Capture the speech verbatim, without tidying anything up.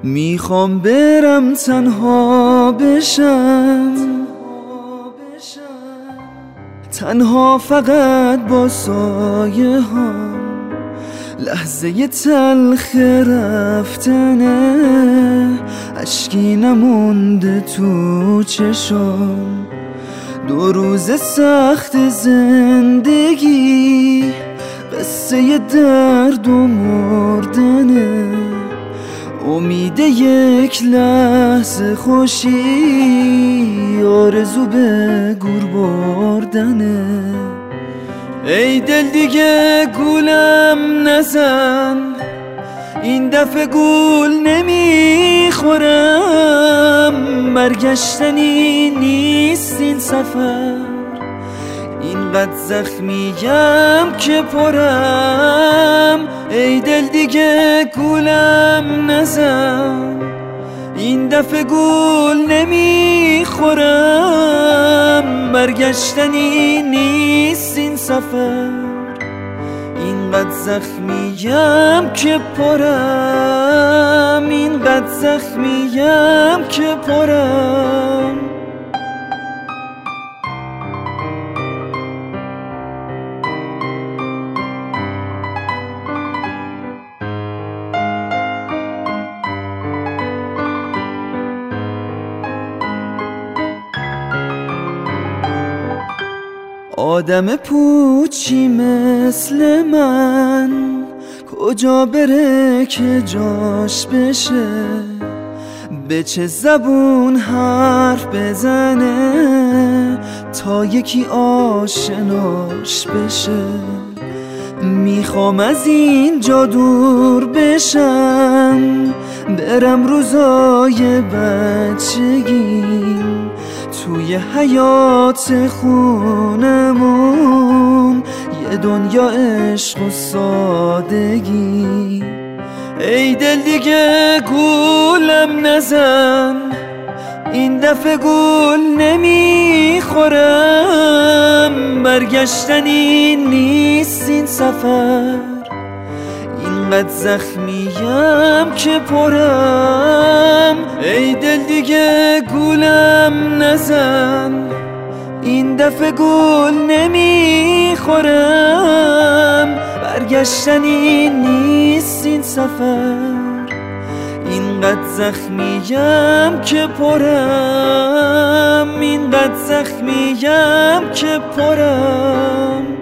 میخوام برم تنها بشم، تنها فقط با سایه ها، لحظه تلخ رفتنه، اشکی نمونده تو چشام، دو روز سخت زندگی، قصه درد و مردنه، امید یک لحظه خوشی، آرزو به گور بردنه. ای دل دیگه گولم نزن، این دفعه گول نمیخورم، برگشتنی نیست این سفر، اینقدر زخمیم که پرم. ای دل دیگه گولم نزن، این دفعه گول نمیخورم، برگشتنی نیست این سفر، اینقدر زخمیم که پرم، اینقدر زخمیم که پرم. آدم پوچی مثل من کجا بره که جاش بشه، به چه زبون حرف بزنه تا یکی آشناش بشه. میخوام از اینجا دور بشم، برم روزای بچگیم، توی حیات خونمون یه دنیا عشق و سادگی. ای دل دیگه گولم نزن، این دفعه گول نمیخورم، برگشتنی نیست این سفر، اینقدر زخمیم که پرم. ای دل دیگه گولم نزن، این دفعه گول نمیخورم، برگشتنی نیست این سفر، اینقدر زخمیم که پرم، اینقدر زخمیم که پرم.